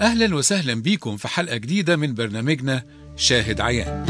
أهلا وسهلا بيكم في حلقة جديدة من برنامجنا شاهد عيان.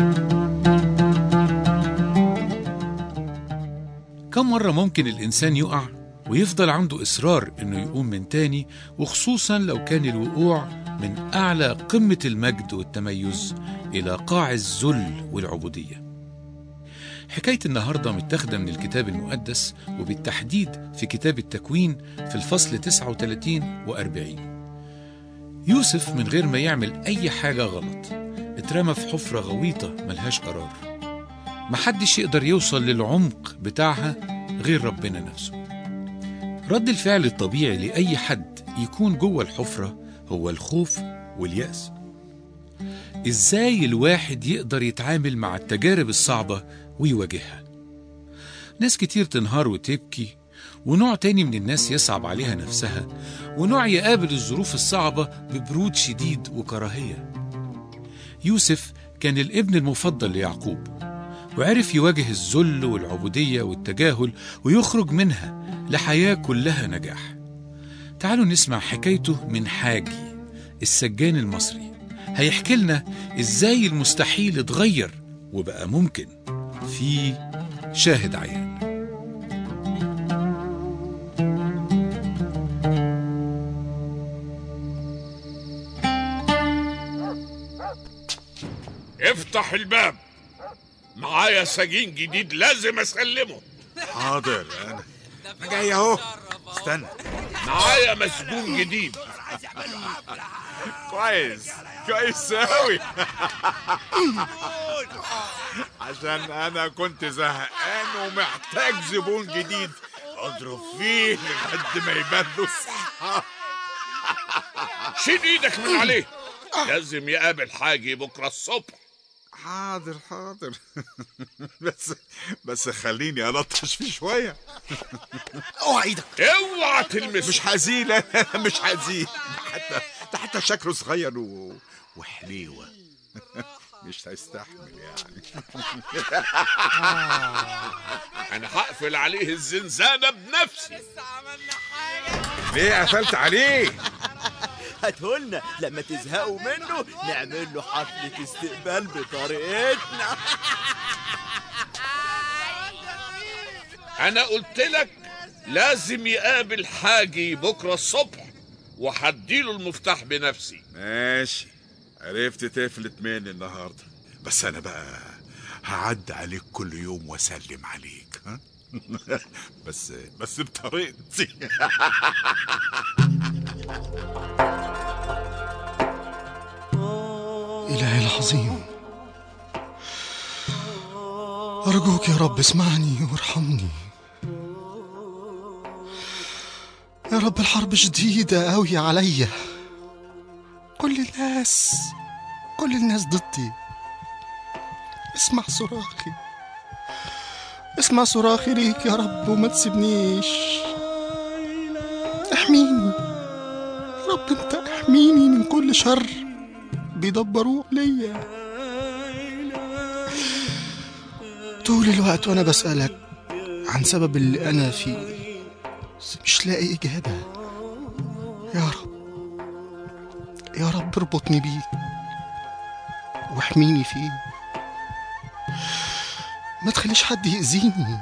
كم مرة ممكن الإنسان يقع ويفضل عنده إصرار إنه يقوم من تاني، وخصوصا لو كان الوقوع من أعلى قمة المجد والتميز إلى قاع الذل والعبودية. حكاية النهاردة متاخدة من الكتاب المقدس، وبالتحديد في كتاب التكوين في الفصل 39 و40. يوسف من غير ما يعمل أي حاجة غلط اترمى في حفرة غويطة ملهاش قرار، محدش يقدر يوصل للعمق بتاعها غير ربنا نفسه. رد الفعل الطبيعي لأي حد يكون جوه الحفرة هو الخوف واليأس. إزاي الواحد يقدر يتعامل مع التجارب الصعبة ويواجهها؟ ناس كتير تنهار وتبكي، ونوع تاني من الناس يصعب عليها نفسها، ونوع يقابل الظروف الصعبة ببرود شديد وكراهية. يوسف كان الابن المفضل ليعقوب، وعرف يواجه الذل والعبودية والتجاهل ويخرج منها لحياة كلها نجاح. تعالوا نسمع حكايته من حاجي السجان المصري، هيحكي لنا ازاي المستحيل اتغير وبقى ممكن في شاهد عيان. افتح الباب، معايا سجين جديد لازم اسلمه. حاضر، انا جاي اهو. استنى، معايا مسجون جديد. كويس اوي. عشان انا كنت زهقان ومحتاج زبون جديد اضرب فيه لحد ما يبان له الصحة. شيل ايدك من عليه، لازم يقابل حاجي بكره الصبح. حاضر بس خليني ألطش فيه شوية. اوعى ايدك، اوعى تلمسه. مش هزيل، انا مش هزيل. ده حتى شكله صغير وحليوة. مش هيستحمل يعني. انا هقفل عليه الزنزانة بنفسي. ليه قفلت عليه؟ هاتهولنا لما تزهقوا منه نعمل له حفلة استقبال بطريقتنا. انا قلت لك لازم يقابل حاجي بكرة الصبح، وهديله المفتاح بنفسي. ماشي، عرفت تفلت مني النهاردة، بس انا بقى هعد عليك كل يوم واسلم عليك، ها؟ بس بطريقتي. إلهي العظيم، أرجوك يا رب اسمعني وارحمني. يا رب الحرب شديدة قوي عليا، كل الناس ضدي. اسمع صراخي ليك يا رب وما تسيبنيش. احميني يا رب، انت احميني من كل شر بيدبروه ليا. طول الوقت وانا بسألك عن سبب اللي انا فيه، بس مش لاقي اجابة. يا رب اربطني بيه واحميني فيه، ما تخليش حد يأذيني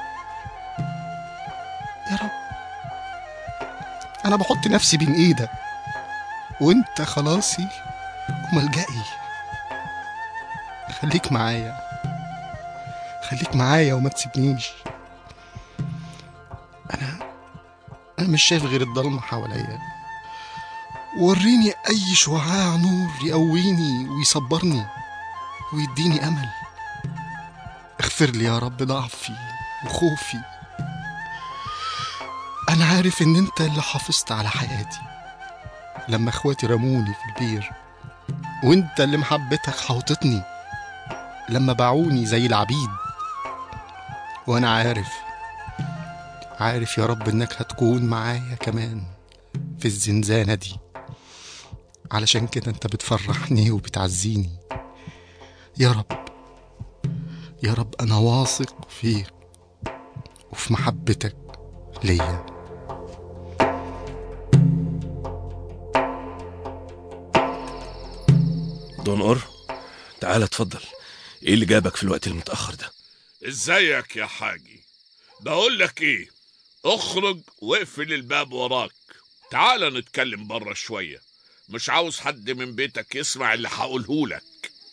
يا رب. انا بحط نفسي بين ايدك، وانت خلاصي وملجئي. خليك معايا وما تسيبنيش. انا مش شايف غير الضلمة حواليا. وريني اي شعاع نور يقويني ويصبرني ويديني امل. اغفر لي يا رب ضعفي وخوفي. انا عارف ان انت اللي حافظت على حياتي لما اخواتي رموني في البير، وانت اللي محبتك حوطتني لما باعوني زي العبيد. وانا عارف يا رب انك هتكون معايا كمان في الزنزانة دي، علشان كده انت بتفرحني وبتعزيني. يا رب انا واثق فيك وفي محبتك ليا. دون اور، تعال اتفضل. ايه اللي جابك في الوقت المتأخر ده؟ ازيك يا حاجي؟ بقول لك ايه، اخرج واقفل الباب وراك. تعال نتكلم بره شوية، مش عاوز حد من بيتك يسمع اللي هقوله لك.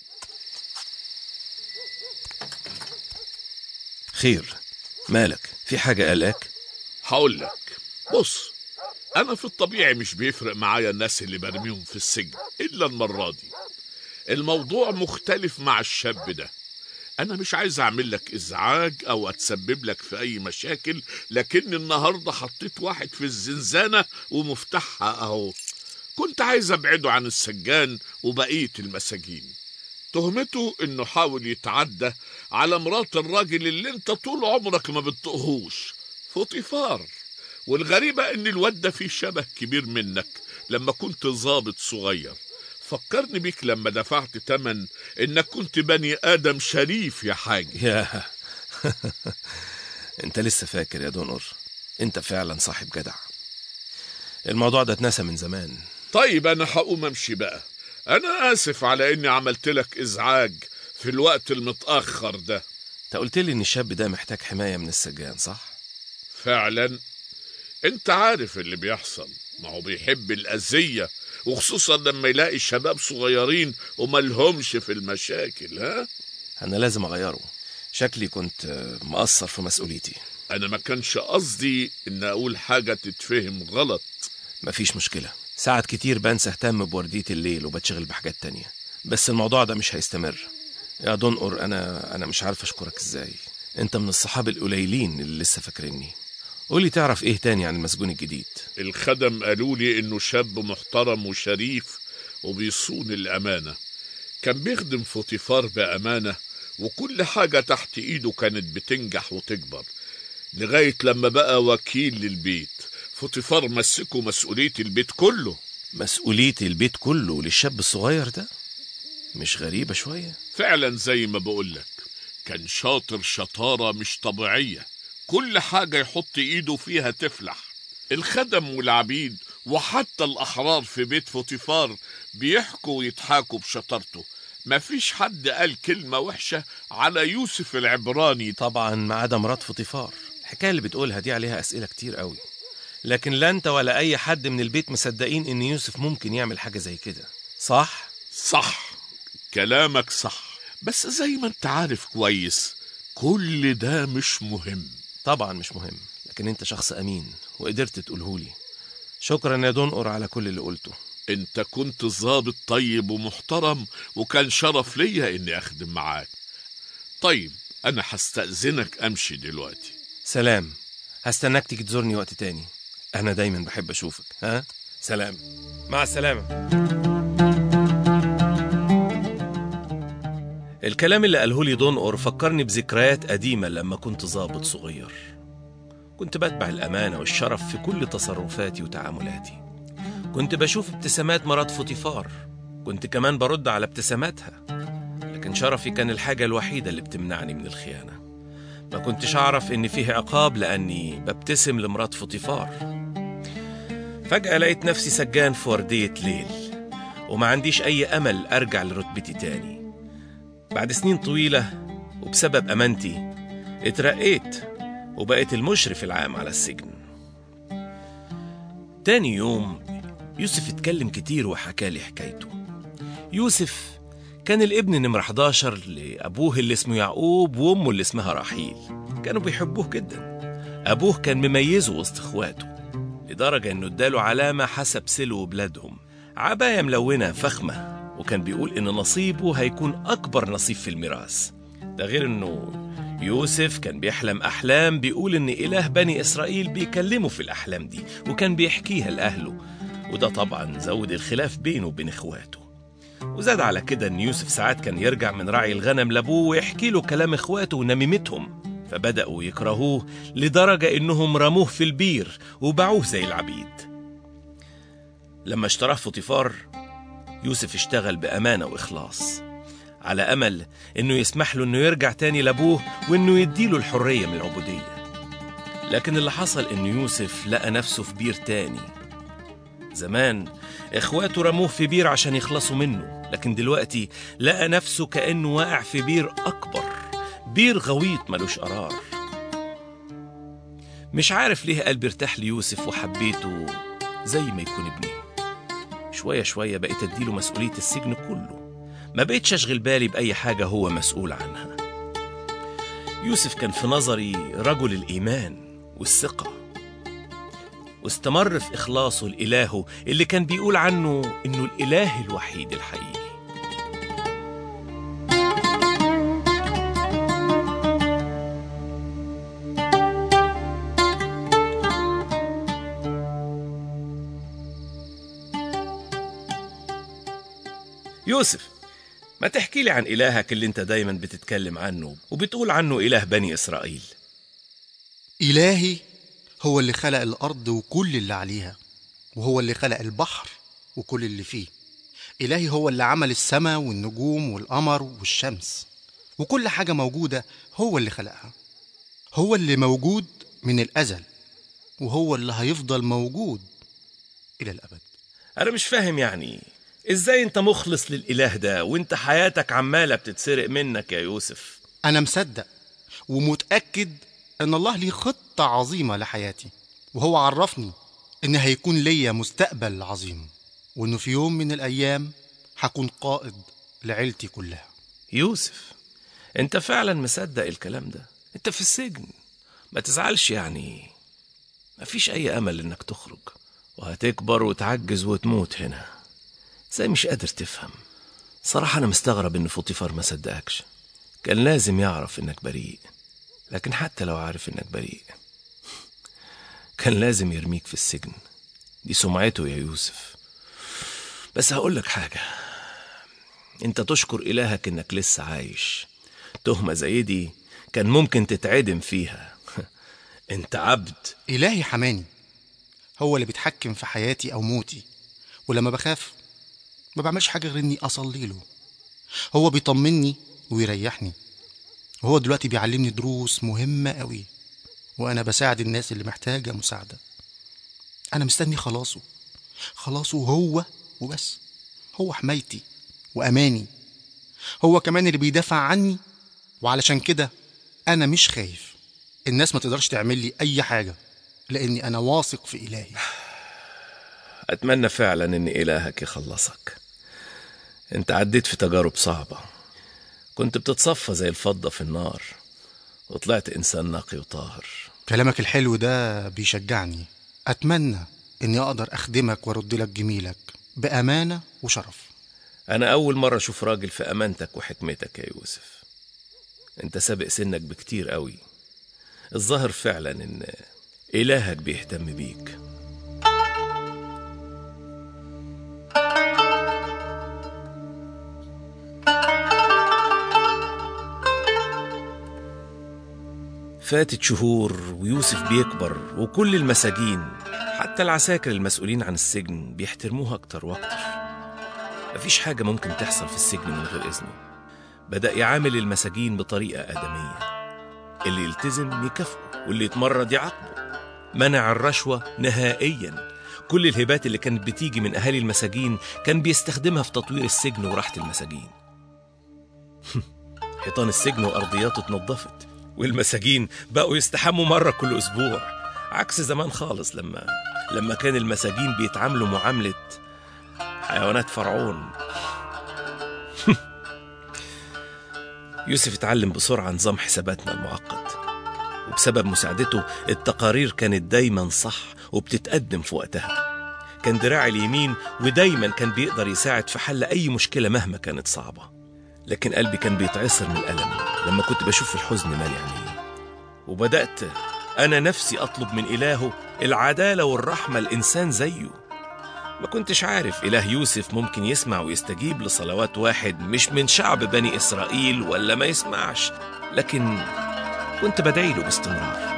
خير، مالك؟ في حاجة قلقك؟ هقول لك. بص، انا في الطبيعي مش بيفرق معايا الناس اللي برميهم في السجن، الا المرة دي الموضوع مختلف مع الشاب ده. انا مش عايز اعمل لك ازعاج او اتسبب لك في اي مشاكل، لكن النهاردة حطيت واحد في الزنزانة ومفتاحها اهو. كنت عايز ابعده عن السجان وبقية المساجين. تهمته انه حاول يتعدى على مرات الراجل اللي انت طول عمرك ما بتطقهوش، فوطيفار. والغريبة ان الواد ده فيه شبه كبير منك لما كنت ضابط صغير. فكرني بيك لما دفعت تمن انك كنت بني ادم شريف يا حاج. يا انت لسه فاكر يا دونور؟ انت فعلا صاحب جدع. الموضوع ده اتنسى من زمان. طيب انا هقوم امشي بقى. انا اسف على اني عملت لك ازعاج في الوقت المتأخر ده. انت قلت لي ان الشاب ده محتاج حماية من السجان، صح؟ فعلا. انت عارف اللي بيحصل، ما هو بيحب الأذية، وخصوصا لما يلاقي شباب صغيرين وملهمش في المشاكل. ها؟ انا لازم اغيره. شكلي كنت مقصر في مسؤوليتي. انا ما كانش قصدي ان اقول حاجة تتفهم غلط. مفيش مشكلة، ساعات كتير بنسى اهتم بوردية الليل وبتشغل بحاجات تانية، بس الموضوع ده مش هيستمر. يا دونور، انا مش عارف اشكرك ازاي. انت من الصحاب القليلين اللي لسه فاكريني. قولي، تعرف ايه تاني عن المسجون الجديد؟ الخدم قالوا لي انه شاب محترم وشريف وبيصون الامانة. كان بيخدم فوطيفار بامانة، وكل حاجة تحت ايده كانت بتنجح وتكبر، لغاية لما بقى وكيل للبيت. فوطيفار مسكه مسؤولية البيت كله. مسؤولية البيت كله للشاب الصغير ده؟ مش غريبة شوية؟ فعلا زي ما بقولك، كان شاطر شطارة مش طبيعية، كل حاجة يحط ايده فيها تفلح. الخدم والعبيد وحتى الأحرار في بيت فوطيفار بيحكوا ويضحكوا بشطارته. مفيش حد قال كلمة وحشة على يوسف العبراني. طبعا ما عدا مرات فوطيفار. الحكاية اللي بتقولها دي عليها أسئلة كتير قوي، لكن لا انت ولا أي حد من البيت مصدقين إن يوسف ممكن يعمل حاجة زي كده، صح؟ صح، كلامك صح، بس زي ما انت عارف كويس كل ده مش مهم. طبعا مش مهم، لكن انت شخص أمين وقدرت تقولهولي. شكرا يا دونقر على كل اللي قلته. انت كنت ضابط طيب ومحترم، وكان شرف ليا اني اخدم معاك. طيب انا هستأذنك امشي دلوقتي. سلام، هستناك تيجي تزورني وقت تاني، انا دايما بحب اشوفك. ها؟ سلام، مع السلامة. الكلام اللي قاله لي دونقر فكرني بذكريات قديمة لما كنت ضابط صغير. كنت بتبع الأمانة والشرف في كل تصرفاتي وتعاملاتي. كنت بشوف ابتسامات مرات فوطيفار، كنت كمان برد على ابتساماتها، لكن شرفي كان الحاجة الوحيدة اللي بتمنعني من الخيانة. ما كنتش أعرف إن فيه عقاب لأني ببتسم لمرات فوطيفار. فجأة لقيت نفسي سجان في وردية ليل، وما عنديش أي أمل أرجع لرتبتي تاني. بعد سنين طويلة وبسبب أمانتي اترقيت وبقيت المشرف العام على السجن. تاني يوم يوسف اتكلم كتير وحكى لي حكايته. يوسف كان الابن نمرة 11 لأبوه اللي اسمه يعقوب وأمه اللي اسمها راحيل. كانوا بيحبوه جدا. أبوه كان مميزه وسط اخواته لدرجة انه اداله علامة حسب سلو بلادهم، عباية ملونة فخمة، وكان بيقول ان نصيبه هيكون اكبر نصيب في الميراث. ده غير انه يوسف كان بيحلم احلام بيقول ان اله بني اسرائيل بيكلمه في الاحلام دي، وكان بيحكيها لاهله، وده طبعا زود الخلاف بينه وبين اخواته. وزاد على كده ان يوسف ساعات كان يرجع من رعي الغنم لابوه ويحكي له كلام اخواته ونميمتهم، فبدأوا يكرهوه لدرجة إنهم رموه في البير وباعوه زي العبيد. لما اشتراه فوطيفار، يوسف اشتغل بأمانة وإخلاص على أمل إنه يسمح له إنه يرجع تاني لأبوه وإنه يديله الحرية من العبودية. لكن اللي حصل إنه يوسف لقى نفسه في بير تاني، زمان إخواته رموه في بير عشان يخلصوا منه، لكن دلوقتي لقى نفسه كأنه واقع في بير أكبر، بير غويط ملوش قرار. مش عارف ليه قلبي ارتاح ليوسف وحبيته زي ما يكون ابني. شوية شوية بقيت أديله مسؤولية السجن كله، ما بقيتش أشغل بالي بأي حاجة هو مسؤول عنها. يوسف كان في نظري رجل الإيمان والثقة، واستمر في إخلاصه لإلهه اللي كان بيقول عنه إنه الإله الوحيد الحقيقي. يوسف، ما تحكي لي عن إلهك اللي انت دايما بتتكلم عنه وبتقول عنه إله بني إسرائيل. إلهي هو اللي خلق الأرض وكل اللي عليها، وهو اللي خلق البحر وكل اللي فيه. إلهي هو اللي عمل السماء والنجوم والقمر والشمس، وكل حاجة موجودة هو اللي خلقها. هو اللي موجود من الأزل، وهو اللي هيفضل موجود إلى الأبد. أنا مش فاهم يعني إزاي أنت مخلص للإله ده وأنت حياتك عمالة بتتسرق منك يا يوسف؟ أنا مصدق ومتأكد أن الله ليه خطة عظيمة لحياتي، وهو عرفني إن هيكون ليا مستقبل عظيم، وإنه في يوم من الأيام هكون قائد لعيلتي كلها. يوسف، أنت فعلا مصدق الكلام ده؟ أنت في السجن، ما تزعلش يعني، ما فيش أي أمل إنك تخرج، وهتكبر وتعجز وتموت هنا. زي مش قادر تفهم. صراحة أنا مستغرب إن فوطيفار ما صدقكش، كان لازم يعرف إنك بريء، لكن حتى لو عارف إنك بريء كان لازم يرميك في السجن، دي سمعته يا يوسف. بس هقولك حاجة، أنت تشكر إلهك إنك لسه عايش. تهمة زي دي كان ممكن تتعدم فيها. أنت عبد. إلهي حماني، هو اللي بيتحكم في حياتي أو موتي، ولما بخاف ما بعملش حاجة غير إني أصلي له. هو بيطمني ويريحني، وهو دلوقتي بيعلمني دروس مهمة قوي، وأنا بساعد الناس اللي محتاجة مساعدة. أنا مستني خلاصه هو وبس. هو حمايتي وأماني، هو كمان اللي بيدافع عني، وعلشان كده أنا مش خايف. الناس ما تقدرش تعمل لي أي حاجة، لأني أنا واثق في إلهي. أتمنى فعلا إن إلهك يخلصك. أنت عديت في تجارب صعبة، كنت بتتصفى زي الفضة في النار، وطلعت إنسان نقي وطاهر. كلامك الحلو ده بيشجعني. أتمنى إني أقدر أخدمك وأرد لك جميلك بأمانة وشرف. أنا أول مرة أشوف راجل في أمانتك وحكمتك يا يوسف. أنت سابق سنك بكتير قوي. الظاهر فعلا إن إلهك بيهتم بيك. فاتت شهور ويوسف بيكبر، وكل المساجين حتى العساكر المسؤولين عن السجن بيحترموه أكتر وأكتر. مفيش حاجة ممكن تحصل في السجن من غير إذنه. بدأ يعامل المساجين بطريقة آدمية، اللي يلتزم يكافئه واللي يتمرد يعاقبه. منع الرشوة نهائيا. كل الهبات اللي كانت بتيجي من أهالي المساجين كان بيستخدمها في تطوير السجن وراحة المساجين. حيطان السجن وأرضياته اتنظفت، والمساجين بقوا يستحموا مرة كل أسبوع، عكس زمان خالص لما كان المساجين بيتعاملوا معاملة حيوانات فرعون. يوسف اتعلم بسرعة نظام حساباتنا المعقد، وبسبب مساعدته التقارير كانت دايما صح وبتتقدم في وقتها. كان دراعي اليمين، ودايما كان بيقدر يساعد في حل أي مشكلة مهما كانت صعبة. لكن قلبي كان بيتعصر من الألم لما كنت بشوف الحزن مالي عينيه، وبدأت أنا نفسي أطلب من إلهه العدالة والرحمة الإنسان زيه. ما كنتش عارف إله يوسف ممكن يسمع ويستجيب لصلوات واحد مش من شعب بني إسرائيل ولا ما يسمعش، لكن كنت بدعي له باستمرار.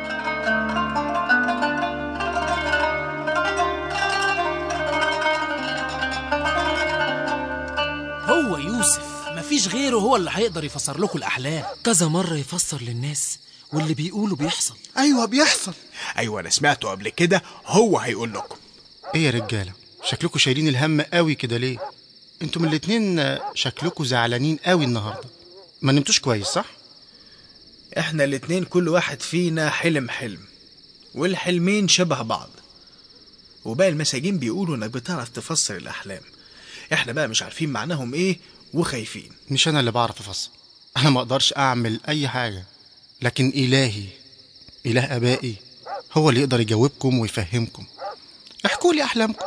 هو يوسف مفيش غيره هو اللي هيقدر يفسر لكم الأحلام. كذا مرة يفسر للناس، واللي بيقولوا بيحصل. أيوة بيحصل. أيوة أنا سمعته قبل كده، هو هيقول لكم. إيه يا رجالة، شكلكوا شايلين الهم قوي كده ليه؟ انتوا من الاتنين شكلكوا زعلانين قوي النهارده. ما نمتوش كويس صح؟ احنا الاتنين كل واحد فينا حلم، والحلمين شبه بعض، وباقي المساجين بيقولوا انك بتعرف تفسر الاحلام. احنا بقى مش عارفين معناهم ايه وخايفين. مش انا اللي بعرف افسر، انا ما اقدرش اعمل اي حاجه، لكن الهي اله ابائي هو اللي يقدر يجاوبكم ويفهمكم. احكوا لي احلامكم.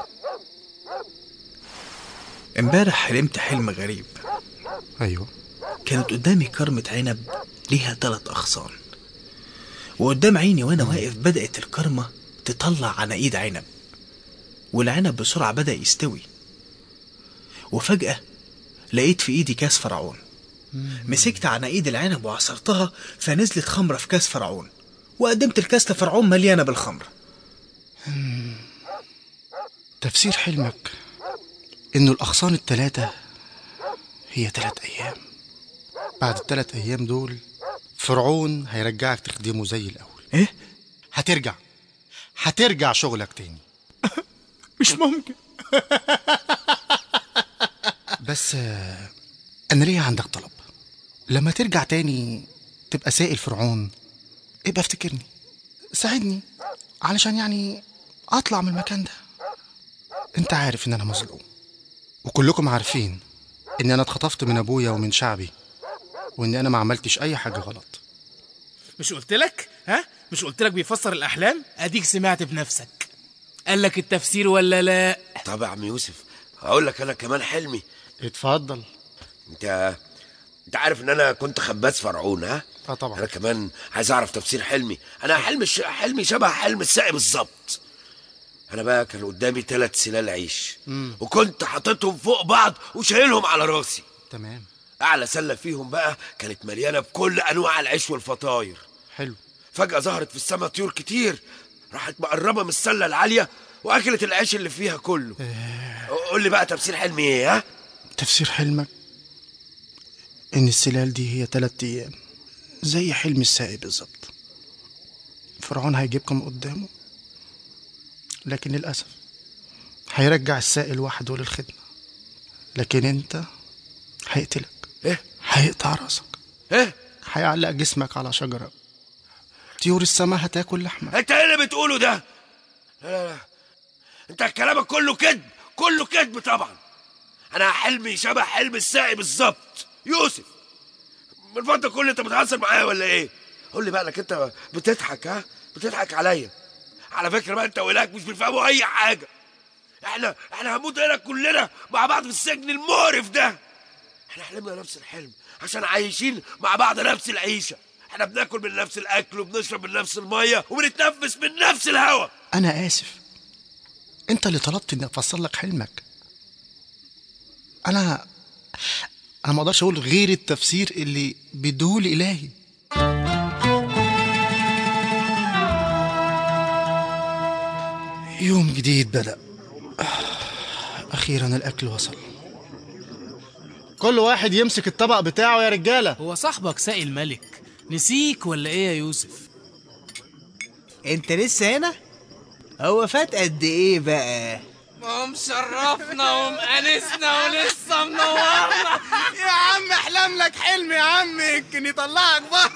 امبارح حلمت حلم غريب. ايوه. كانت قدامي كرمة عنب ليها 3 أغصان، وقدام عيني وانا واقف بدأت الكرمة تطلع عناقيد عنب، والعنب بسرعة بدأ يستوي، وفجأة لقيت في ايدي كاس فرعون. مسكت عناقيد العنب وعصرتها فنزلت خمرة في كاس فرعون، وقدمت الكاس لفرعون مليانة بالخمر. تفسير حلمك انه الاغصان ال3 هي 3 ايام. بعد ال3 ايام دول فرعون هيرجعك تخدمه زي الاول. ايه؟ هترجع شغلك تاني. مش ممكن. بس انا ليا عندك طلب. لما ترجع تاني تبقى سائل فرعون، ابقى افتكرني، ساعدني علشان يعني اطلع من المكان ده. انت عارف ان انا مظلوم، وكلكم عارفين ان انا اتخطفت من ابويا ومن شعبي، وان انا ما عملتش اي حاجة غلط. مش قلتلك؟ مش قلتلك بيفسر الأحلام؟ أديك سمعت بنفسك. قالك التفسير ولا لا؟ طب يا عم يوسف هقول لك انا كمان حلمي. اتفضل. انت عارف ان انا كنت خباز فرعون، ها؟ طبعا. انا كمان عايز اعرف تفسير حلمي. انا حلمي شبه حلم الساقي بالظبط. انا بقى كان قدامي 3 سلال عيش، وكنت حاططهم فوق بعض وشايلهم على راسي. تمام. اعلى سله فيهم بقى كانت مليانه بكل انواع العيش والفطاير. حلو. فجاه ظهرت في السما طيور كتير، راحت مقربه من السله العاليه واكلت العيش اللي فيها كله. قول لي بقى تفسير حلمي ايه؟ ها؟ تفسير حلمك ان السلال دي هي 3 ايام زي حلم الساقي بالظبط. فرعون هيجيبكم قدامه، لكن للأسف هيرجع الساقي لوحده للخدمة، لكن انت هيقتلك. ايه؟ هيقطع راسك. ايه؟ هيعلق جسمك على شجرة، طيور السماء هتاكل لحمك. انت ايه اللي بتقوله ده؟ لا انت كلامك كله كذب، كله كذب طبعا. انا حلمي شبه حلم الساقي بالظبط. يوسف من فضلك كل انت بتهزر معايا ولا ايه؟ قول لي بقى انك انت بتضحك، ها؟ بتضحك عليا. على فكره بقى انت وإلهك مش بيفهموا اي حاجه. احنا هنموت هنا كلنا مع بعض في السجن المقرف ده. احنا حلمنا نفس الحلم عشان عايشين مع بعض نفس العيشه. احنا بناكل من نفس الاكل وبنشرب من نفس الميه وبنتنفس من نفس الهواء. انا اسف، انت اللي طلبت اني افسر لك حلمك. انا ما اقدرش اقول غير التفسير اللي بيديهولي الهي. يوم جديد بدأ، اخيرا الاكل وصل. كل واحد يمسك الطبق بتاعه يا رجاله. هو صاحبك ساقي الملك نسيك ولا ايه يا يوسف؟ انت لسه هنا؟ هو فات قد ايه بقى؟ مشرفنا ومأنسنا ولسه منورنا. يا عم احلم لك حلم يا عم يمكن يطلعك بره.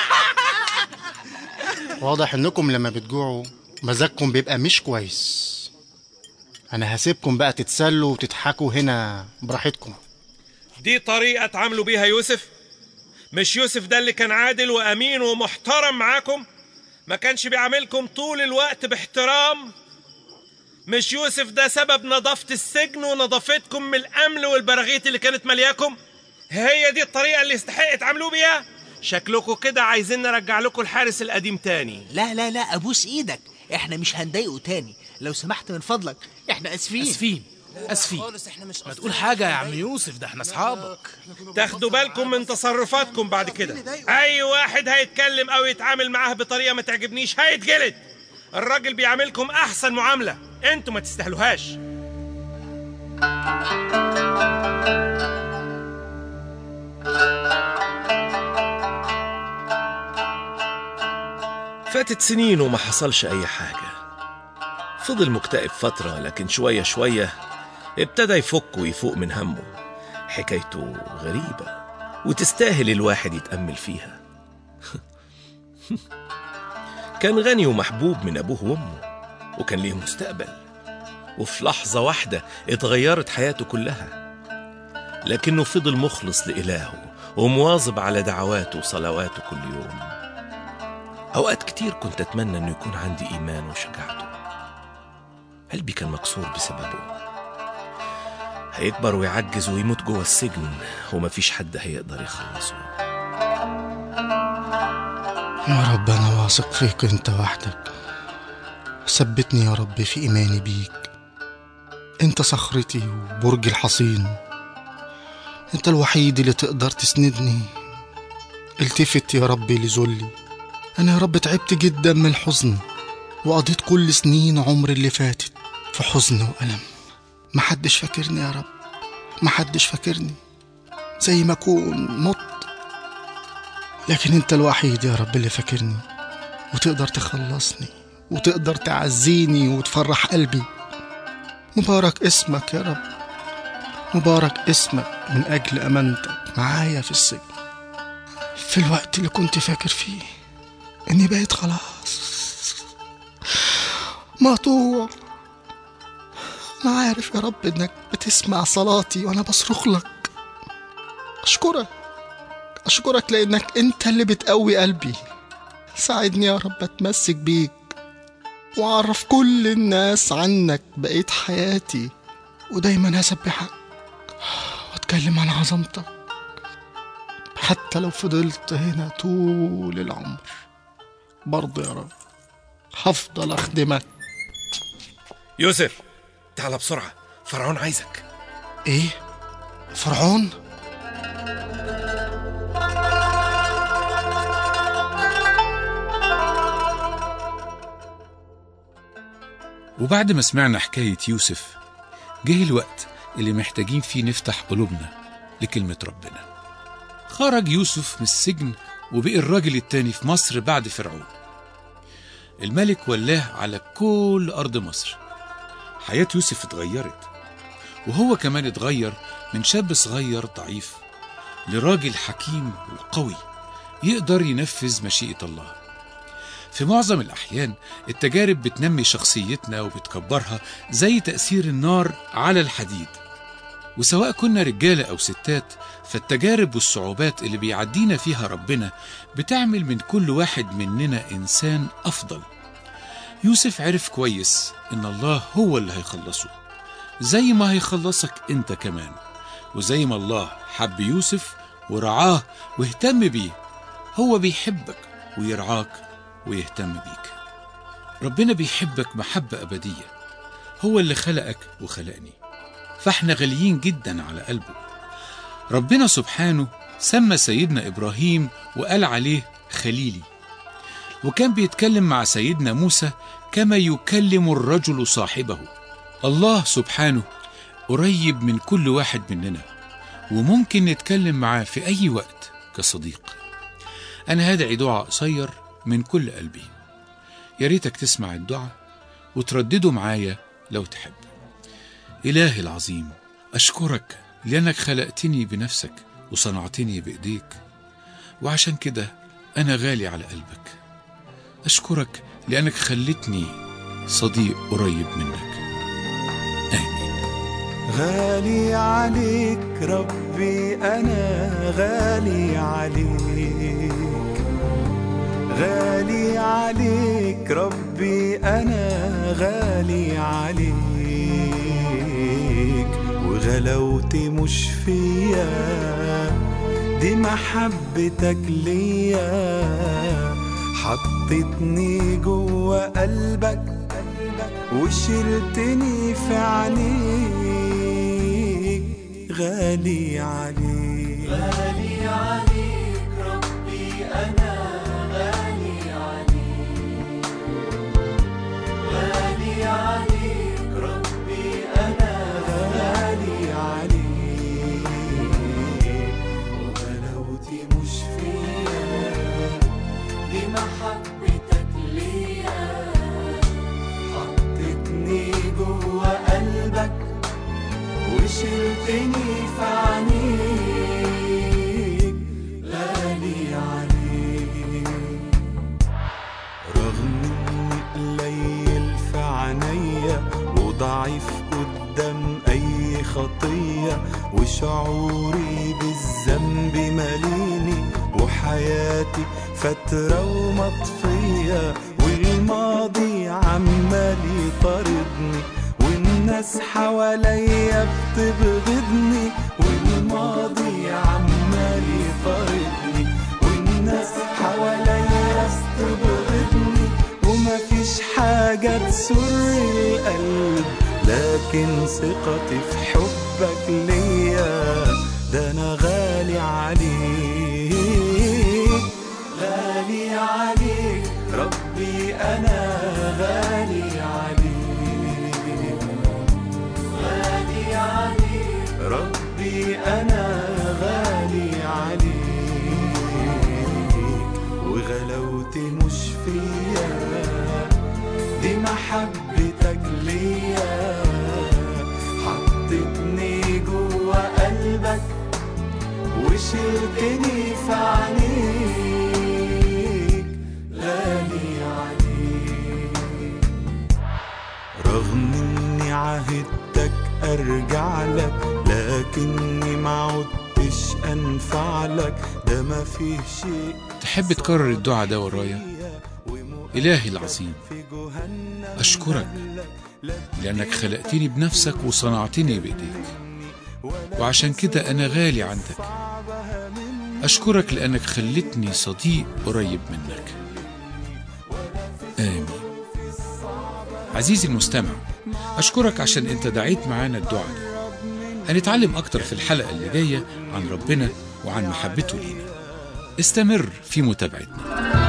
واضح انكم لما بتجوعوا مزاجكم بيبقى مش كويس. انا هسيبكم بقى تتسلوا وتضحكوا هنا براحتكم. دي طريقة تعاملوا بيها يوسف؟ مش يوسف ده اللي كان عادل وأمين ومحترم معاكم؟ ما كانش بيعاملكم طول الوقت باحترام؟ مش يوسف ده سبب نظافة السجن ونظافتكم من الأمل والبراغيث اللي كانت ملياكم؟ هي دي الطريقة اللي يستحق تعملوا بيها؟ شكلكم كده عايزين نرجع لكم الحارس القديم تاني. لا لا لا، ابوس ايدك، احنا مش هنضايقه تاني لو سمحت من فضلك. احنا اسفين. ما تقول حاجة يا عم يوسف، ده احنا اصحابك. تاخدوا بالكم من تصرفاتكم بعد كده. اي واحد هيتكلم او يتعامل معاه بطريقة ما تعجبنيش هيتجلد. الراجل بيعاملكم احسن معاملة، انتوا ما تستاهلوهاش. فاتت سنين وما حصلش اي حاجة. فضل مكتئب فترة، لكن شوية شوية ابتدى يفك ويفوق من همه. حكايته غريبة وتستاهل الواحد يتأمل فيها. كان غني ومحبوب من أبوه وأمه، وكان ليه مستقبل، وفي لحظة واحدة اتغيرت حياته كلها. لكنه فضل مخلص لإلهه ومواظب على دعواته وصلواته كل يوم. أوقات كتير كنت أتمنى أنه يكون عندي إيمان وشجاعته. قلبي كان مكسور بسببه. هيكبر ويعجز ويموت جوه السجن ومفيش حد هيقدر يخلصه. يا رب أنا واثق فيك أنت وحدك. ثبتني يا رب في إيماني بيك. أنت صخرتي وبرج الحصين. أنت الوحيد اللي تقدر تسندني. التفت يا رب لذلي. أنا يا رب تعبت جدا من الحزن، وقضيت كل سنين عمري اللي فاتت في حزن وألم. محدش فاكرني يا رب، محدش فاكرني، زي ما أكون مت. لكن أنت الوحيد يا رب اللي فاكرني، وتقدر تخلصني وتقدر تعزيني وتفرح قلبي. مبارك اسمك يا رب، مبارك اسمك من أجل أمانتك معايا في السجن، في الوقت اللي كنت فاكر فيه إني بقيت خلاص مقطوع. أنا عارف يا رب إنك بتسمع صلاتي وأنا بصرخ لك. أشكرك لأنك أنت اللي بتقوي قلبي. ساعدني يا رب أتمسك بيك وأعرف كل الناس عنك بقية حياتي، ودايما هسبحك وأتكلم عن عظمتك حتى لو فضلت هنا طول العمر. برضه يا رب هفضل أخدمك. يوسف تعال بسرعة، فرعون عايزك. إيه؟ فرعون؟ وبعد ما سمعنا حكاية يوسف، جه الوقت اللي محتاجين فيه نفتح قلوبنا لكلمة ربنا. خرج يوسف من السجن وبقي الراجل التاني في مصر بعد فرعون. الملك ولاه على كل أرض مصر. حياة يوسف اتغيرت، وهو كمان اتغير من شاب صغير ضعيف لراجل حكيم وقوي يقدر ينفذ مشيئة الله. في معظم الأحيان التجارب بتنمي شخصيتنا وبتكبرها زي تأثير النار على الحديد. وسواء كنا رجالة أو ستات، فالتجارب والصعوبات اللي بيعدينا فيها ربنا بتعمل من كل واحد مننا إنسان أفضل. يوسف عرف كويس إن الله هو اللي هيخلصه، زي ما هيخلصك أنت كمان. وزي ما الله حب يوسف ورعاه واهتم بيه، هو بيحبك ويرعاك ويهتم بيك. ربنا بيحبك محبة أبدية. هو اللي خلقك وخلقني، فاحنا غاليين جدا على قلبه. ربنا سبحانه سمى سيدنا إبراهيم وقال عليه خليلي، وكان بيتكلم مع سيدنا موسى كما يكلم الرجل صاحبه. الله سبحانه قريب من كل واحد مننا، وممكن نتكلم معاه في أي وقت كصديق. أنا هدعي دعاء قصير من كل قلبي، يا ريتك تسمع الدعاء وتردده معايا لو تحب. إلهي العظيم، أشكرك لأنك خلقتني بنفسك وصنعتني بإيديك، وعشان كده أنا غالي على قلبك. أشكرك لأنك خلتني صديق قريب منك. آمين. غالي عليك ربي، أنا غالي عليك، غالي عليك ربي، أنا غالي عليك، وغلاوتي مش فيا، دي محبتك ليا، حطتني جوا قلبك وشلتني في عينيك. غالي عليك، غالي عليك ربي، أنا غالي عليك، غالي عليك ربي، أنا غالي عليك، وغلاوتي مش فيا، دي محبتك ليا، حطتني خطية، وشعوري بالذنب ماليني، وحياتي فترة ومطفية، والماضي عمال يطاردني، والناس حواليا بتبغضني، والماضي عمال يطاردني، والناس حواليا بتبغضني، ومفيش حاجة تسر القلب لكن ثقتي في حبك ليا، ده أنا غالي عليك، غالي عليك ربي، أنا غالي عليك، غالي عليك ربي، أنا غالي عليك، وغلاوتي مش فيا، دي محبتك ليا، حطتني جوا قلبك وشلتني في عينيك، غالي عليك، رغم اني عهدتك ارجع لك، لكني ما عدتش انفع لك، ده ما فيه شيء. تحب تكرر الدعاء ده ورايا؟ إلهي العظيم، أشكرك لأنك خلقتني بنفسك وصنعتني بإيديك، وعشان كده أنا غالي عندك. أشكرك لأنك خلتني صديق قريب منك. آمين. عزيزي المستمع، أشكرك عشان أنت دعيت معانا الدعاء ده. هنتعلم أكتر في الحلقة اللي جاية عن ربنا وعن محبته لينا. استمر في متابعتنا.